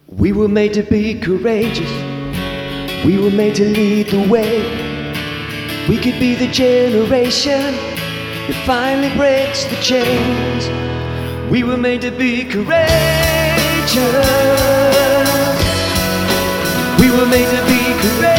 We were made to be courageous. We were made to lead the way. We could be the generation that finally breaks the chains. We were made to be courageous. We were made to be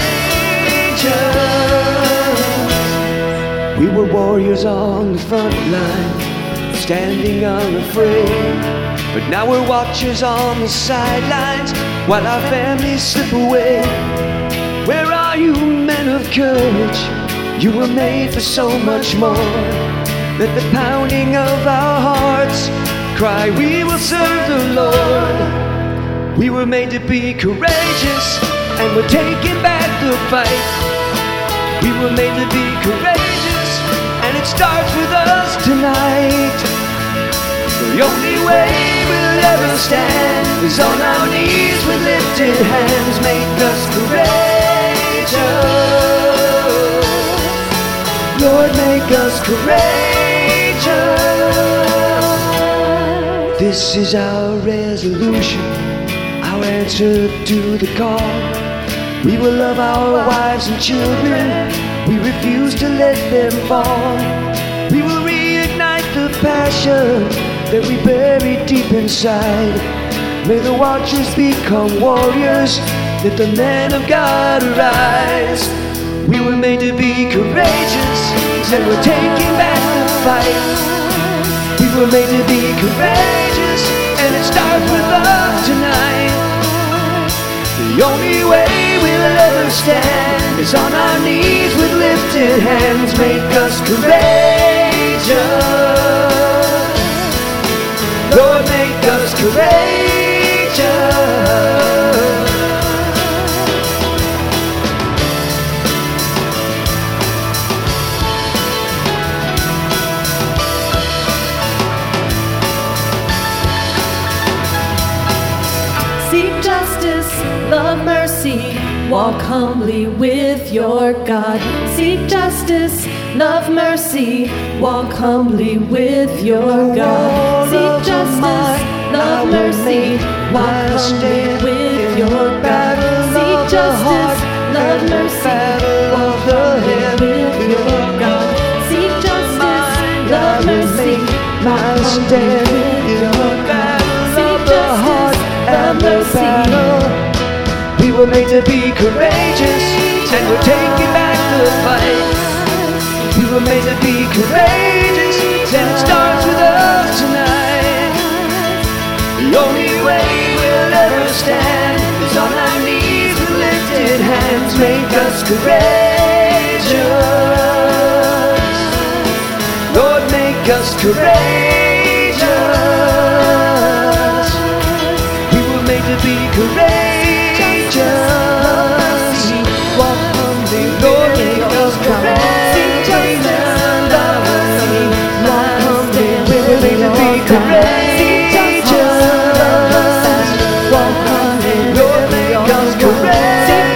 courageous. We were warriors on the front line, standing unafraid. But now we're watchers on the sidelines while our families slip away. Where are you, men of courage? You were made for so much more. Let the pounding of our hearts cry, we will serve the Lord. We were made to be courageous, and we're taking back the fight. We were made to be courageous, and it starts with us tonight. The only way we'll ever stand is on our knees with lifted hands. Make us courageous, Lord, make us courageous. This is our resolution, our answer to the call. We will love our wives and children. We refuse to let them fall. We will reignite the passion that we bury deep inside. May the watchers become warriors. Let the men of God arise. We were made to be courageous, and we're taking back the fight. We were made to be courageous, and it starts with us tonight. The only way we'll ever stand is on our knees with lifted hands. Make us courageous, Lord, make us courageous. Seek justice, love mercy, walk humbly with your God. Seek justice, love mercy, walk humbly with your God. Seek justice, love mercy, walk humbly with your God. Seek justice, love mercy, walk humbly with your God. Seek justice, love mercy, walk humbly with your God. Seek justice, love mercy. We were made to be courageous, and we're taking back the fight. We were made to be courageous, and it starts with us tonight. The only way we'll ever stand is on our knees with lifted hands. Make us courageous, Lord, make us courageous. We were made to be courageous. Walk humbly, Lord, make us courageous. Walk humbly, we were made to be courageous. Walk humbly, Lord, make us courageous.